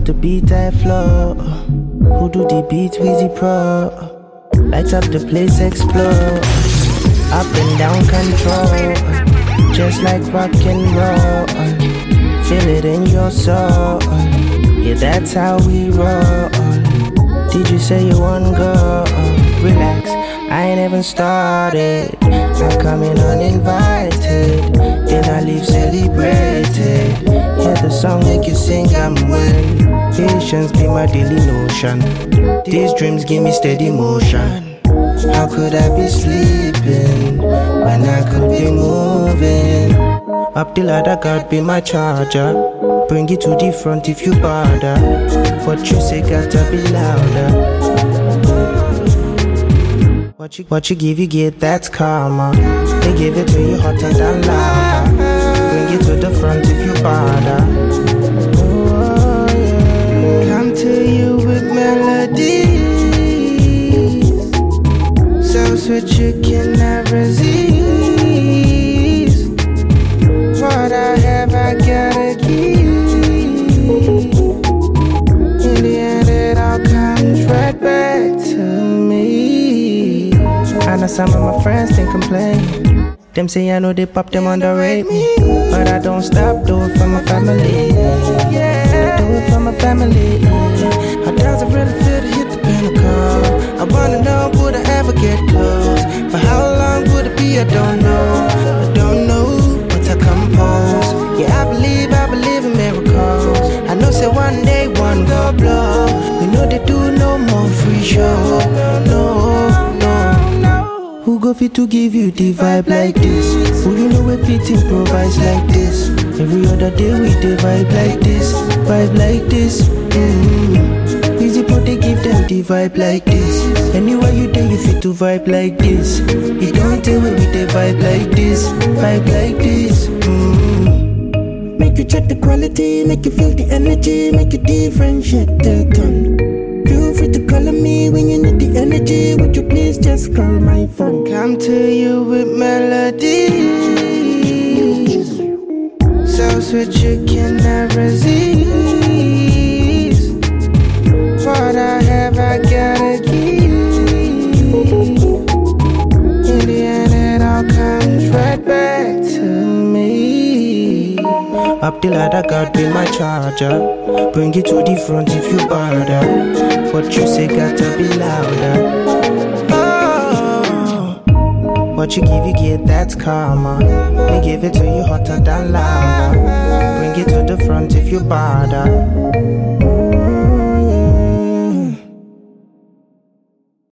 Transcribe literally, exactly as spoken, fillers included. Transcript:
the beat I flow. Who do the beat? Weezy Pro. Light up the place, explode. Up and down control. Just like rock and roll. Feel it in your soul. Yeah, that's how we roll. Did you say you wanna go? Relax, I ain't even started. I'm coming uninvited. Then I leave celebrated. Hear the song make you sing, I'm well. Patience be my daily notion. These dreams give me steady motion. How could I be sleeping when I could be moving? Up the ladder, God be my charger. Bring it to the front if you bother. What you say gotta be louder. What you, what you give, you get, that's karma. They give it to you hotter than lava. Bring it to the front if you bother. Oh, yeah. Come to you with melodies, so sweet you cannot resist. What I have, I gotta keep. In the end, it all comes right back to me. I know some of my friends think complain. Them say I know they pop, them underrate me. But I don't stop, do it for my family. Yeah, do it for my family. How does it really feel to hit the pinnacle? I wanna know, would I ever get close? For how long would it be? I don't know. I don't know. To compose. Yeah, I believe, I believe in miracles. I know say one day one go blow. We know they do no more free show. No, no. Who go fit to give you the vibe like this? Who you know if it improvise like this? Every other day we the vibe like this, vibe like this. Mm-hmm. Easy put they give them the vibe like this. Anywhere you do you fit to vibe like this. You don't tell me with the vibe like this, vibe like this. Mm. Make you check the quality, make you feel the energy, make you differentiate the tone. Feel free to call on me when you need the energy. Would you please just call my phone? Come to you with melodies, so sweet you cannot resist. What I have, I gotta keep. In the end, it all comes right back to me. Up the ladder, God be my charger. Bring it to the front if you bother. What you say gotta be louder. Oh, what you give, you get, that's karma. They give it to you hotter than lava. Bring it to the front if you bother.